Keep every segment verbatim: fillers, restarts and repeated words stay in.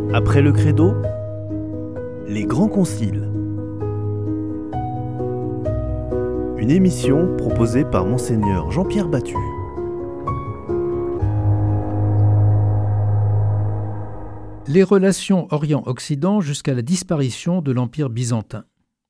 Après le credo, les grands conciles. Une émission proposée par Monseigneur Jean-Pierre Battu. Les relations Orient-Occident jusqu'à la disparition de l'Empire byzantin.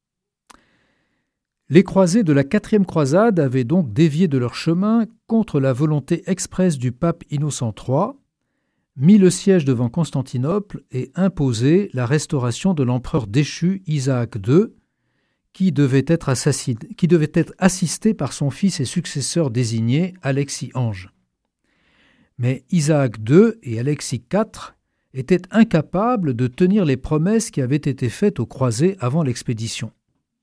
Les croisés de la quatrième croisade avaient donc dévié de leur chemin contre la volonté expresse du pape Innocent trois, mis le siège devant Constantinople et imposé la restauration de l'empereur déchu Isaac deux, qui devait être assassiné, qui devait être assisté par son fils et successeur désigné, Alexis Ange. Mais Isaac deux et Alexis quatre étaient incapables de tenir les promesses qui avaient été faites aux croisés avant l'expédition.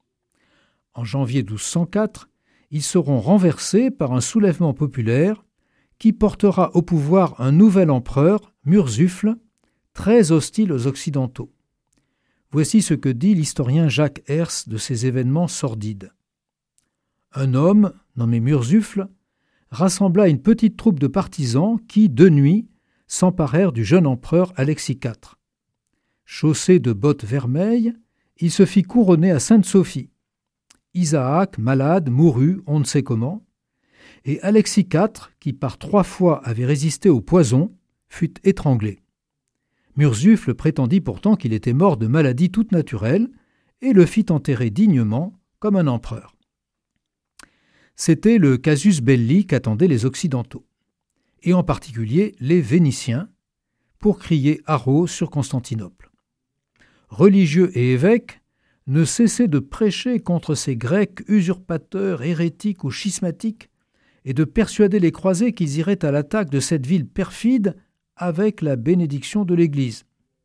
En janvier douze cent quatre, ils seront renversés par un soulèvement populaire qui portera au pouvoir un nouvel empereur, Murzuphle, très hostile aux Occidentaux. Voici ce que dit l'historien Jacques Hers de ces événements sordides. Un homme, nommé Murzuphle, rassembla une petite troupe de partisans qui, de nuit, s'emparèrent du jeune empereur Alexis quatre. Chaussé de bottes vermeilles, il se fit couronner à Sainte-Sophie. Isaac, malade, mourut, on ne sait comment, et Alexis quatre, qui par trois fois avait résisté au poison, fut étranglé. Murzuphle prétendit pourtant qu'il était mort de maladie toute naturelle et le fit enterrer dignement comme un empereur. C'était le casus belli qu'attendaient les Occidentaux, et en particulier les Vénitiens, pour crier haro sur Constantinople. Religieux et évêques ne cessaient de prêcher contre ces Grecs usurpateurs, hérétiques ou schismatiques, et de persuader les croisés qu'ils iraient à l'attaque de cette ville perfide avec la bénédiction de l'Église.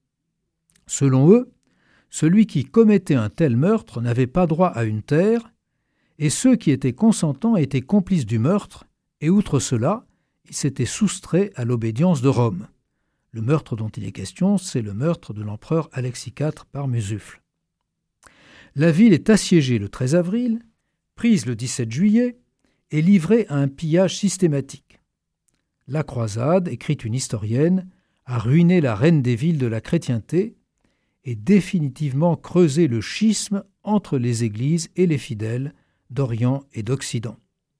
Selon eux, celui qui commettait un tel meurtre n'avait pas droit à une terre, et ceux qui étaient consentants étaient complices du meurtre, et outre cela, ils s'étaient soustraits à l'obédience de Rome. Le meurtre dont il est question, c'est le meurtre de l'empereur Alexis quatre par Murzuphle. La ville est assiégée le treize avril, prise le dix-sept juillet, et livrée à un pillage systématique. La croisade, écrit une historienne, a ruiné la reine des villes de la chrétienté et définitivement creusé le schisme entre les églises et les fidèles d'Orient et d'Occident.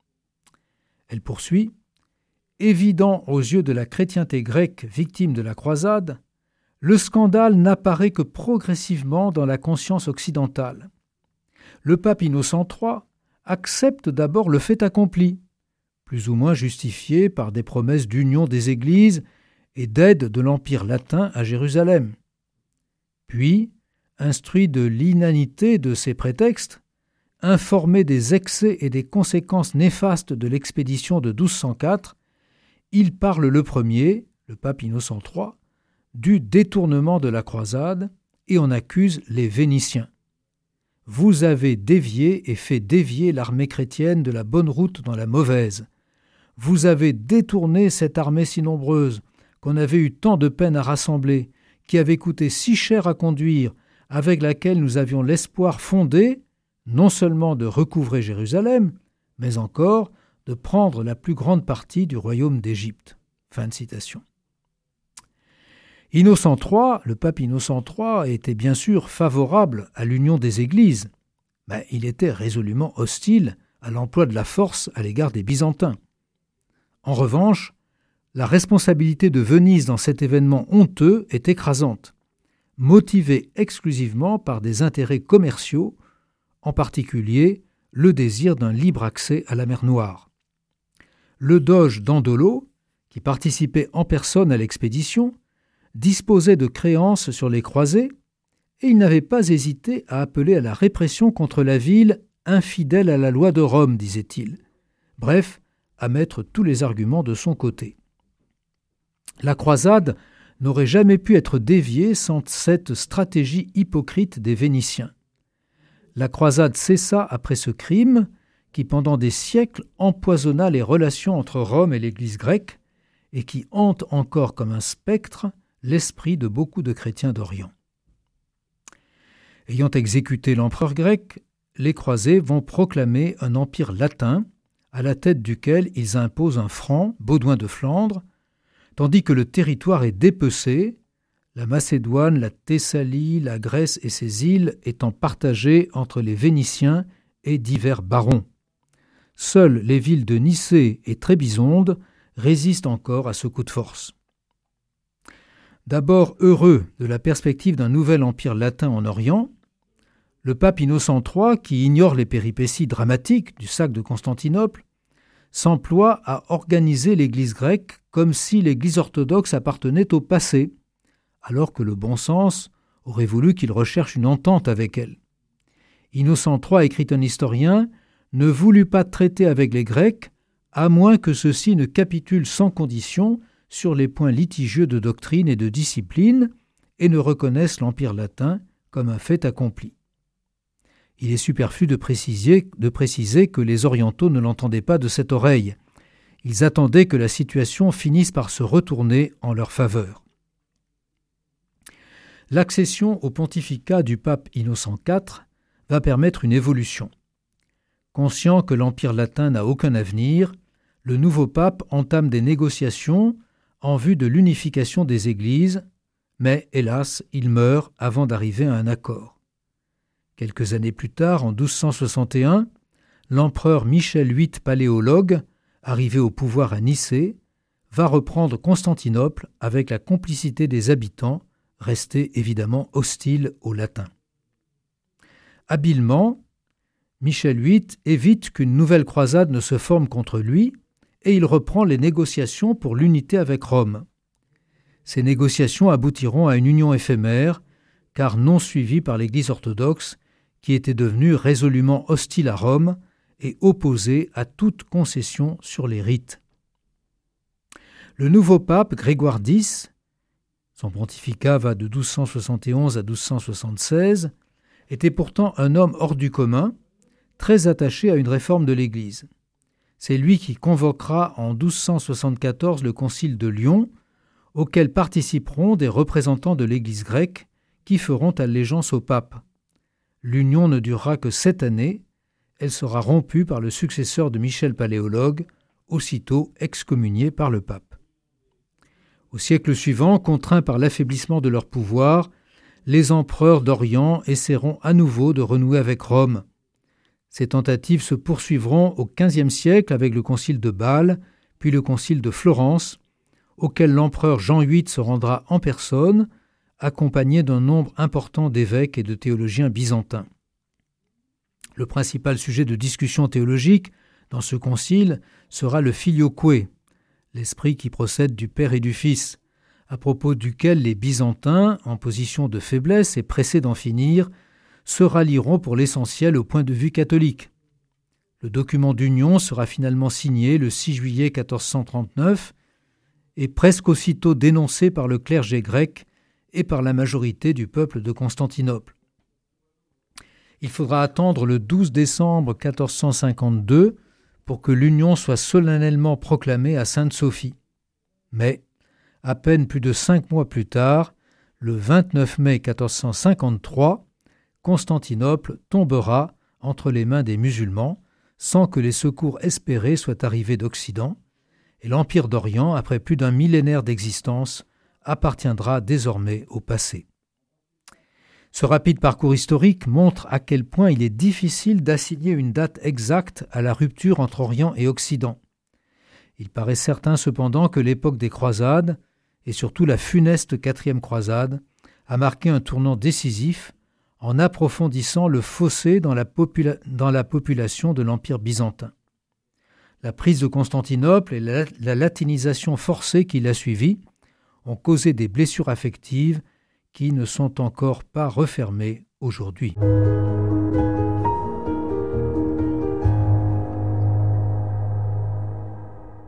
Elle poursuit « Évident aux yeux de la chrétienté grecque victime de la croisade, le scandale n'apparaît que progressivement dans la conscience occidentale. Le pape Innocent trois accepte d'abord le fait accompli, plus ou moins justifié par des promesses d'union des églises et d'aide de l'Empire latin à Jérusalem. Puis, instruit de l'inanité de ces prétextes, informé des excès et des conséquences néfastes de l'expédition de douze cent quatre, il parle le premier, le pape Innocent trois, du détournement de la croisade et on accuse les Vénitiens. Vous avez dévié et fait dévier l'armée chrétienne de la bonne route dans la mauvaise. Vous avez détourné cette armée si nombreuse, qu'on avait eu tant de peine à rassembler, qui avait coûté si cher à conduire, avec laquelle nous avions l'espoir fondé, non seulement de recouvrer Jérusalem, mais encore de prendre la plus grande partie du royaume d'Égypte. » Fin de citation. Innocent trois, le pape Innocent trois, était bien sûr favorable à l'union des églises, mais il était résolument hostile à l'emploi de la force à l'égard des Byzantins. En revanche, la responsabilité de Venise dans cet événement honteux est écrasante, motivée exclusivement par des intérêts commerciaux, en particulier le désir d'un libre accès à la mer Noire. Le doge Dandolo, qui participait en personne à l'expédition, disposait de créances sur les croisés et il n'avait pas hésité à appeler à la répression contre la ville infidèle à la loi de Rome, disait-il. Bref, à mettre tous les arguments de son côté. La croisade n'aurait jamais pu être déviée sans cette stratégie hypocrite des Vénitiens. La croisade cessa après ce crime qui, pendant des siècles, empoisonna les relations entre Rome et l'Église grecque et qui hante encore comme un spectre l'esprit de beaucoup de chrétiens d'Orient. Ayant exécuté l'empereur grec, les croisés vont proclamer un empire latin à la tête duquel ils imposent un franc, Baudouin de Flandre, tandis que le territoire est dépecé, la Macédoine, la Thessalie, la Grèce et ses îles étant partagées entre les Vénitiens et divers barons. Seules les villes de Nicée et Trébizonde résistent encore à ce coup de force. D'abord heureux de la perspective d'un nouvel empire latin en Orient, le pape Innocent trois, qui ignore les péripéties dramatiques du sac de Constantinople, s'emploie à organiser l'Église grecque comme si l'Église orthodoxe appartenait au passé, alors que le bon sens aurait voulu qu'il recherche une entente avec elle. Innocent trois, écrit un historien, ne voulut pas traiter avec les Grecs, à moins que ceux-ci ne capitulent sans condition sur les points litigieux de doctrine et de discipline et ne reconnaissent l'Empire latin comme un fait accompli. Il est superflu de préciser, de préciser que les orientaux ne l'entendaient pas de cette oreille. Ils attendaient que la situation finisse par se retourner en leur faveur. L'accession au pontificat du pape Innocent quatre va permettre une évolution. Conscient que l'Empire latin n'a aucun avenir, le nouveau pape entame des négociations en vue de l'unification des églises, mais hélas, il meurt avant d'arriver à un accord. Quelques années plus tard, en douze cent soixante et un, l'empereur Michel huit Paléologue, arrivé au pouvoir à Nicée, va reprendre Constantinople avec la complicité des habitants, restés évidemment hostiles aux latins. Habilement, Michel huit évite qu'une nouvelle croisade ne se forme contre lui et il reprend les négociations pour l'unité avec Rome. Ces négociations aboutiront à une union éphémère, car non suivie par l'Église orthodoxe, qui était devenue résolument hostile à Rome et opposée à toute concession sur les rites. Le nouveau pape, Grégoire dix, son pontificat va de douze cent soixante et onze à douze cent soixante-seize, était pourtant un homme hors du commun, très attaché à une réforme de l'Église. C'est lui qui convoquera en douze cent soixante-quatorze le concile de Lyon, auquel participeront des représentants de l'Église grecque qui feront allégeance au pape. L'union ne durera que sept années, elle sera rompue par le successeur de Michel Paléologue, aussitôt excommunié par le pape. Au siècle suivant, contraints par l'affaiblissement de leur pouvoir, les empereurs d'Orient essaieront à nouveau de renouer avec Rome. Ces tentatives se poursuivront au quinzième siècle avec le concile de Bâle, puis le concile de Florence, auquel l'empereur Jean huit se rendra en personne, accompagné d'un nombre important d'évêques et de théologiens byzantins. Le principal sujet de discussion théologique dans ce concile sera le filioque, l'esprit qui procède du Père et du Fils, à propos duquel les Byzantins, en position de faiblesse et pressés d'en finir, se rallieront pour l'essentiel au point de vue catholique. Le document d'union sera finalement signé le six juillet quatorze cent trente-neuf et presque aussitôt dénoncé par le clergé grec et par la majorité du peuple de Constantinople. Il faudra attendre le douze décembre quatorze cent cinquante-deux pour que l'union soit solennellement proclamée à Sainte-Sophie. Mais, à peine plus de cinq mois plus tard, le vingt-neuf mai quatorze cent cinquante-trois, Constantinople tombera entre les mains des musulmans sans que les secours espérés soient arrivés d'Occident, et l'Empire d'Orient, après plus d'un millénaire d'existence, appartiendra désormais au passé. Ce rapide parcours historique montre à quel point il est difficile d'assigner une date exacte à la rupture entre Orient et Occident. Il paraît certain cependant que l'époque des croisades, et surtout la funeste quatrième croisade, a marqué un tournant décisif en approfondissant le fossé dans la, popula- dans la population de l'Empire byzantin. La prise de Constantinople et la, la latinisation forcée qui l'a suivie ont causé des blessures affectives qui ne sont encore pas refermées aujourd'hui.